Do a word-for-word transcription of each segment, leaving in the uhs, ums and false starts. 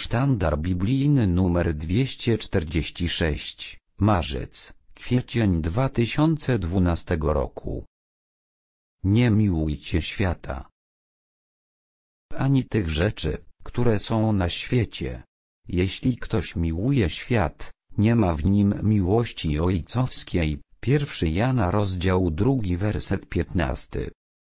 sztandar biblijny numer dwieście czterdzieści sześć, marzec, kwiecień dwa tysiące dwunastego roku. Nie miłujcie świata ani tych rzeczy, które są na świecie. Jeśli ktoś miłuje świat, nie ma w nim miłości ojcowskiej. Pierwszy Jana rozdział drugi werset piętnasty.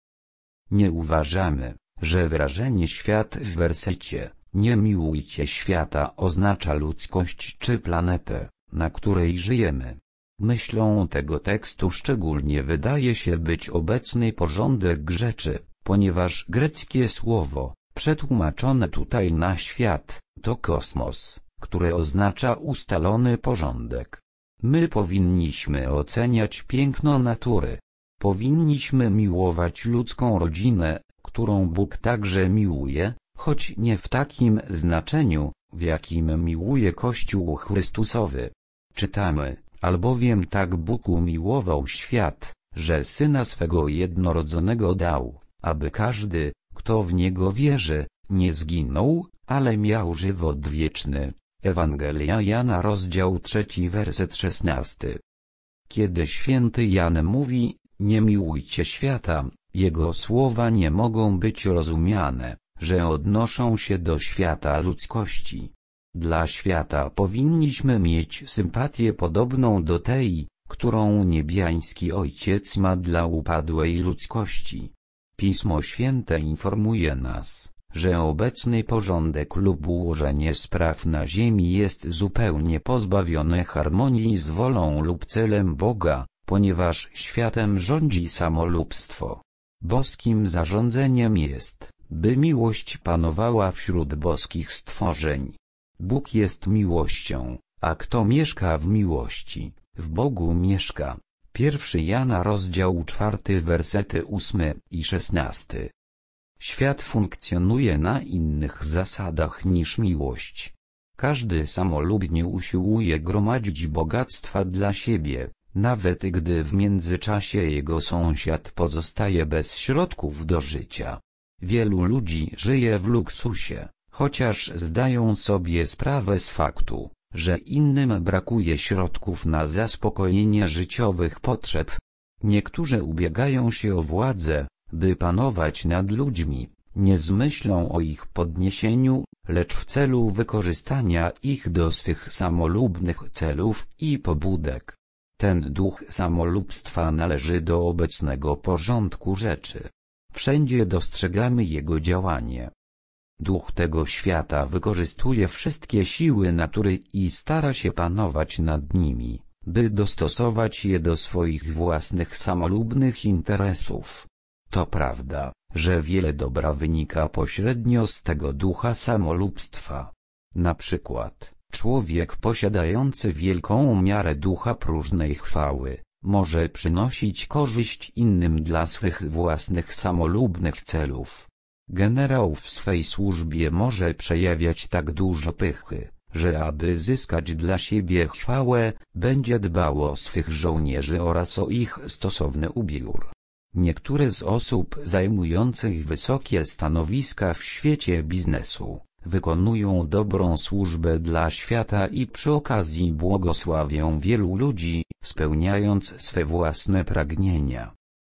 Nie uważamy, że wyrażenie świat w wersecie nie miłujcie świata oznacza ludzkość czy planetę, na której żyjemy. Myślą tego tekstu szczególnie wydaje się być obecny porządek rzeczy, ponieważ greckie słowo, przetłumaczone tutaj na świat, to kosmos, które oznacza ustalony porządek. My powinniśmy oceniać piękno natury. Powinniśmy miłować ludzką rodzinę, którą Bóg także miłuje, choć nie w takim znaczeniu, w jakim miłuje Kościół Chrystusowy. Czytamy, albowiem tak Bóg umiłował świat, że Syna swego jednorodzonego dał, aby każdy, kto w Niego wierzy, nie zginął, ale miał żywot wieczny. Ewangelia Jana rozdział trzeci werset szesnasty. Kiedy święty Jan mówi, nie miłujcie świata, jego słowa nie mogą być rozumiane, że odnoszą się do świata ludzkości. Dla świata powinniśmy mieć sympatię podobną do tej, którą niebiański Ojciec ma dla upadłej ludzkości. Pismo Święte informuje nas, że obecny porządek lub ułożenie spraw na ziemi jest zupełnie pozbawione harmonii z wolą lub celem Boga, ponieważ światem rządzi samolubstwo. Boskim zarządzeniem jest, by miłość panowała wśród boskich stworzeń. Bóg jest miłością, a kto mieszka w miłości, w Bogu mieszka. Pierwszy Jana rozdział czwarty wersety ósmy i szesnasty. Świat funkcjonuje na innych zasadach niż miłość. Każdy samolubnie usiłuje gromadzić bogactwa dla siebie, nawet gdy w międzyczasie jego sąsiad pozostaje bez środków do życia. Wielu ludzi żyje w luksusie, chociaż zdają sobie sprawę z faktu, że innym brakuje środków na zaspokojenie życiowych potrzeb. Niektórzy ubiegają się o władzę, by panować nad ludźmi, nie z myślą o ich podniesieniu, lecz w celu wykorzystania ich do swych samolubnych celów i pobudek. Ten duch samolubstwa należy do obecnego porządku rzeczy. Wszędzie dostrzegamy jego działanie. Duch tego świata wykorzystuje wszystkie siły natury i stara się panować nad nimi, by dostosować je do swoich własnych samolubnych interesów. To prawda, że wiele dobra wynika pośrednio z tego ducha samolubstwa. Na przykład, człowiek posiadający wielką miarę ducha próżnej chwały, może przynosić korzyść innym dla swych własnych samolubnych celów. Generał w swej służbie może przejawiać tak dużo pychy, że aby zyskać dla siebie chwałę, będzie dbał o swych żołnierzy oraz o ich stosowny ubiór. Niektóre z osób zajmujących wysokie stanowiska w świecie biznesu wykonują dobrą służbę dla świata i przy okazji błogosławią wielu ludzi, spełniając swe własne pragnienia.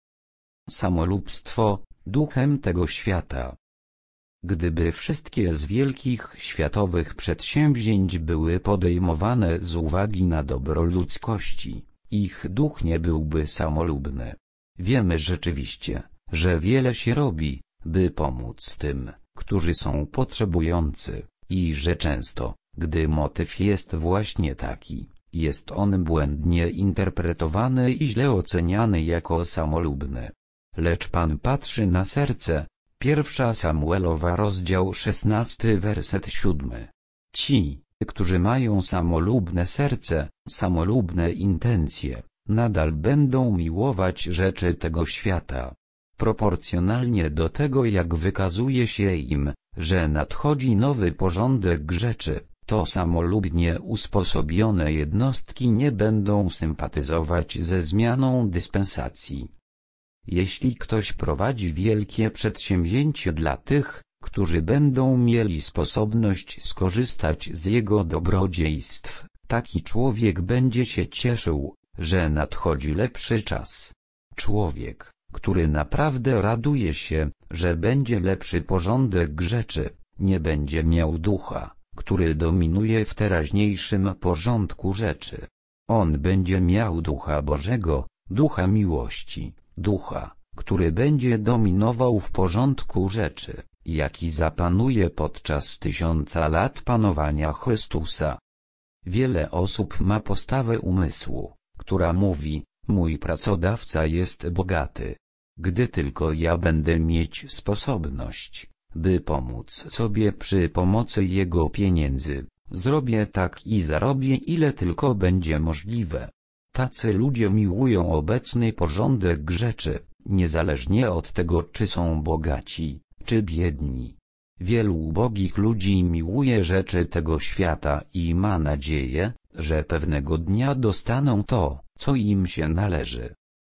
Samolubstwo, duchem tego świata. Gdyby wszystkie z wielkich światowych przedsięwzięć były podejmowane z uwagi na dobro ludzkości, ich duch nie byłby samolubny. Wiemy rzeczywiście, że wiele się robi, by pomóc tym, którzy są potrzebujący, i że często, gdy motyw jest właśnie taki, jest on błędnie interpretowany i źle oceniany jako samolubny. Lecz Pan patrzy na serce. Pierwsza Samuelowa rozdział szesnasty werset siódmy. Ci, którzy mają samolubne serce, samolubne intencje, nadal będą miłować rzeczy tego świata. Proporcjonalnie do tego, jak wykazuje się im, że nadchodzi nowy porządek rzeczy, to samolubnie usposobione jednostki nie będą sympatyzować ze zmianą dyspensacji. Jeśli ktoś prowadzi wielkie przedsięwzięcie dla tych, którzy będą mieli sposobność skorzystać z jego dobrodziejstw. Taki człowiek będzie się cieszył, że nadchodzi lepszy czas. Człowiek, który naprawdę raduje się, że będzie lepszy porządek rzeczy, nie będzie miał ducha, który dominuje w teraźniejszym porządku rzeczy. On będzie miał ducha Bożego, ducha miłości, ducha, który będzie dominował w porządku rzeczy, jaki zapanuje podczas tysiąca lat panowania Chrystusa. Wiele osób ma postawę umysłu, która mówi: mój pracodawca jest bogaty. Gdy tylko ja będę mieć sposobność, by pomóc sobie przy pomocy jego pieniędzy, zrobię tak i zarobię ile tylko będzie możliwe. Tacy ludzie miłują obecny porządek rzeczy, niezależnie od tego, czy są bogaci, czy biedni. Wielu ubogich ludzi miłuje rzeczy tego świata i ma nadzieję, że pewnego dnia dostaną to, co im się należy.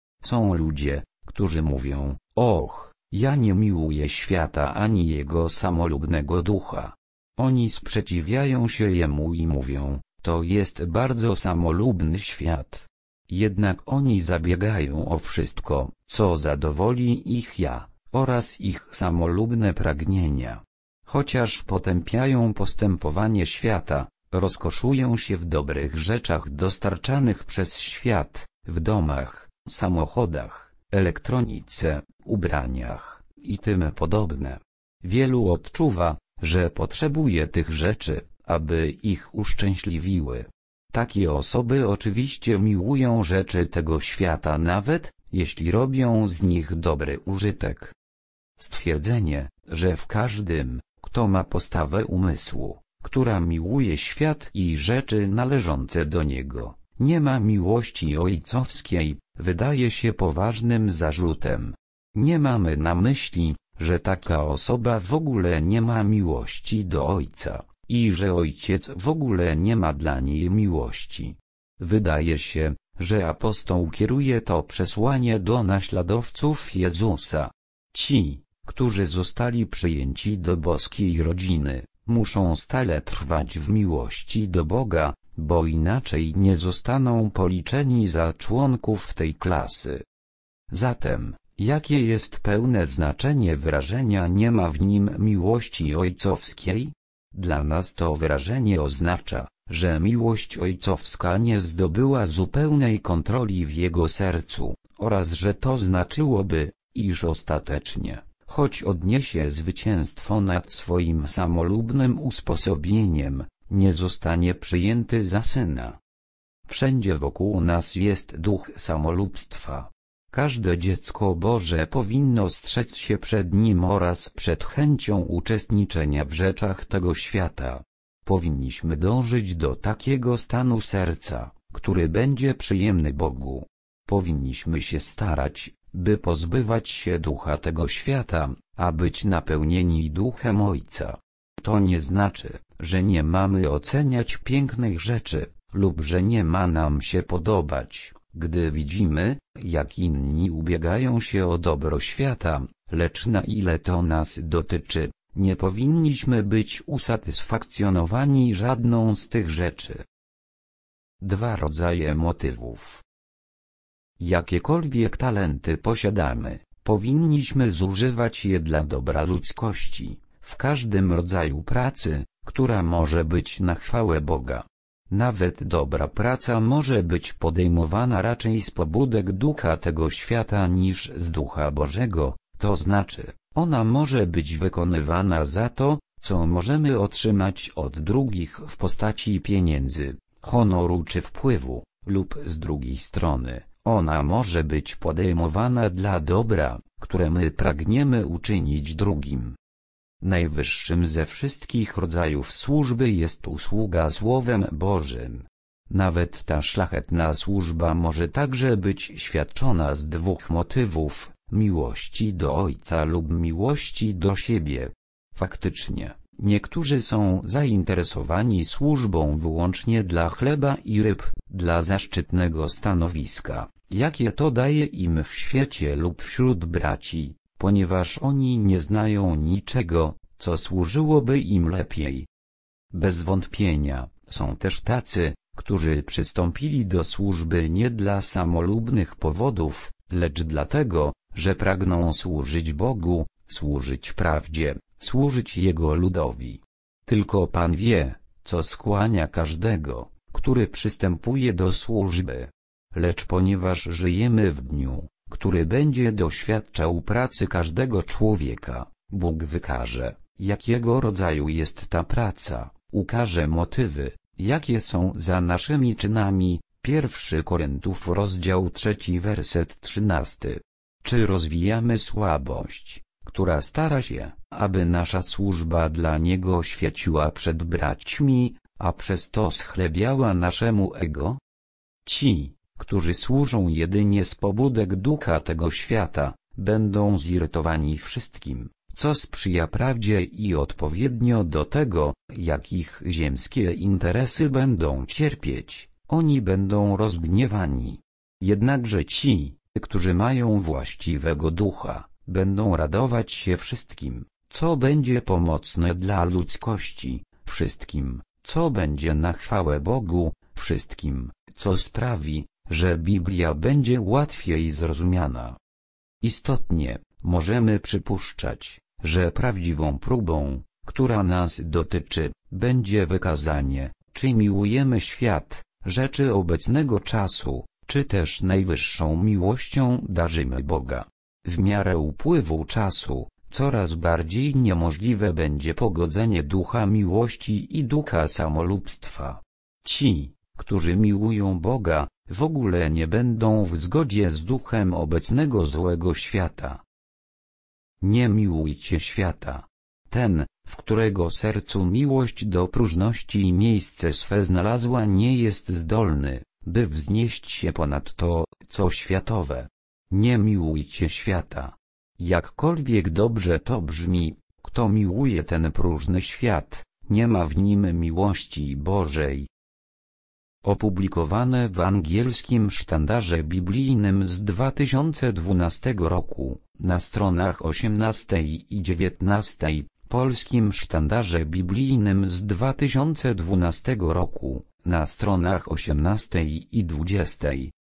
Są ludzie, którzy mówią: och, ja nie miłuję świata ani jego samolubnego ducha. Oni sprzeciwiają się jemu i mówią: to jest bardzo samolubny świat. Jednak oni zabiegają o wszystko, co zadowoli ich ja, oraz ich samolubne pragnienia. Chociaż potępiają postępowanie świata, rozkoszują się w dobrych rzeczach dostarczanych przez świat, w domach, samochodach, elektronice, ubraniach i tym podobne. Wielu odczuwa, że potrzebuje tych rzeczy, aby ich uszczęśliwiły. Takie osoby oczywiście miłują rzeczy tego świata, nawet jeśli robią z nich dobry użytek. Stwierdzenie, że w każdym, kto ma postawę umysłu, która miłuje świat i rzeczy należące do niego, nie ma miłości ojcowskiej, wydaje się poważnym zarzutem. Nie mamy na myśli, że taka osoba w ogóle nie ma miłości do Ojca, i że Ojciec w ogóle nie ma dla niej miłości. Wydaje się, że apostoł kieruje to przesłanie do naśladowców Jezusa. Ci, którzy zostali przyjęci do boskiej rodziny, muszą stale trwać w miłości do Boga, bo inaczej nie zostaną policzeni za członków tej klasy. Zatem, jakie jest pełne znaczenie wyrażenia "nie ma w nim miłości ojcowskiej"? Dla nas to wyrażenie oznacza, że miłość ojcowska nie zdobyła zupełnej kontroli w jego sercu, oraz że to znaczyłoby, iż ostatecznie, choć odniesie zwycięstwo nad swoim samolubnym usposobieniem, nie zostanie przyjęty za syna. Wszędzie wokół nas jest duch samolubstwa. Każde dziecko Boże powinno strzec się przed nim oraz przed chęcią uczestniczenia w rzeczach tego świata. Powinniśmy dążyć do takiego stanu serca, który będzie przyjemny Bogu. Powinniśmy się starać, by pozbywać się ducha tego świata, a być napełnieni duchem Ojca. To nie znaczy, że nie mamy oceniać pięknych rzeczy, lub że nie ma nam się podobać, gdy widzimy, jak inni ubiegają się o dobro świata, lecz na ile to nas dotyczy, nie powinniśmy być usatysfakcjonowani żadną z tych rzeczy. Dwa rodzaje motywów. Jakiekolwiek talenty posiadamy, powinniśmy zużywać je dla dobra ludzkości, w każdym rodzaju pracy, która może być na chwałę Boga. Nawet dobra praca może być podejmowana raczej z pobudek ducha tego świata niż z ducha Bożego, to znaczy, ona może być wykonywana za to, co możemy otrzymać od drugich w postaci pieniędzy, honoru czy wpływu, lub z drugiej strony, ona może być podejmowana dla dobra, które my pragniemy uczynić drugim. Najwyższym ze wszystkich rodzajów służby jest usługa Słowem Bożym. Nawet ta szlachetna służba może także być świadczona z dwóch motywów: miłości do Ojca lub miłości do siebie. Faktycznie, niektórzy są zainteresowani służbą wyłącznie dla chleba i ryb, dla zaszczytnego stanowiska, jakie to daje im w świecie lub wśród braci, ponieważ oni nie znają niczego, co służyłoby im lepiej. Bez wątpienia, są też tacy, którzy przystąpili do służby nie dla samolubnych powodów, lecz dlatego, że pragną służyć Bogu, służyć prawdzie, służyć Jego ludowi. Tylko Pan wie, co skłania każdego, który przystępuje do służby. Lecz ponieważ żyjemy w dniu, który będzie doświadczał pracy każdego człowieka, Bóg wykaże, jakiego rodzaju jest ta praca, ukaże motywy, jakie są za naszymi czynami. Pierwszy Koryntiów rozdział trzeci werset trzynasty. Czy rozwijamy słabość, która stara się, aby nasza służba dla Niego świeciła przed braćmi, a przez to schlebiała naszemu ego? Ci, którzy służą jedynie z pobudek ducha tego świata, będą zirytowani wszystkim, co sprzyja prawdzie i odpowiednio do tego, jak ich ziemskie interesy będą cierpieć, oni będą rozgniewani. Jednakże ci, którzy mają właściwego ducha, będą radować się wszystkim, co będzie pomocne dla ludzkości, wszystkim, co będzie na chwałę Bogu, wszystkim, co sprawi, że Biblia będzie łatwiej zrozumiana. Istotnie, możemy przypuszczać, że prawdziwą próbą, która nas dotyczy, będzie wykazanie, czy miłujemy świat, rzeczy obecnego czasu, czy też najwyższą miłością darzymy Boga. W miarę upływu czasu, coraz bardziej niemożliwe będzie pogodzenie ducha miłości i ducha samolubstwa. Ci, którzy miłują Boga, w ogóle nie będą w zgodzie z duchem obecnego złego świata. Nie miłujcie świata. Ten, w którego sercu miłość do próżności i miejsce swe znalazła, nie jest zdolny, by wznieść się ponad to, co światowe. Nie miłujcie świata. Jakkolwiek dobrze to brzmi, kto miłuje ten próżny świat, nie ma w nim miłości Bożej. Opublikowane w angielskim sztandarze biblijnym z dwa tysiące dwunastego roku, na stronach osiemnastej i dziewiętnastej, polskim sztandarze biblijnym z dwa tysiące dwunastego roku, na stronach osiemnastej i dwudziestej.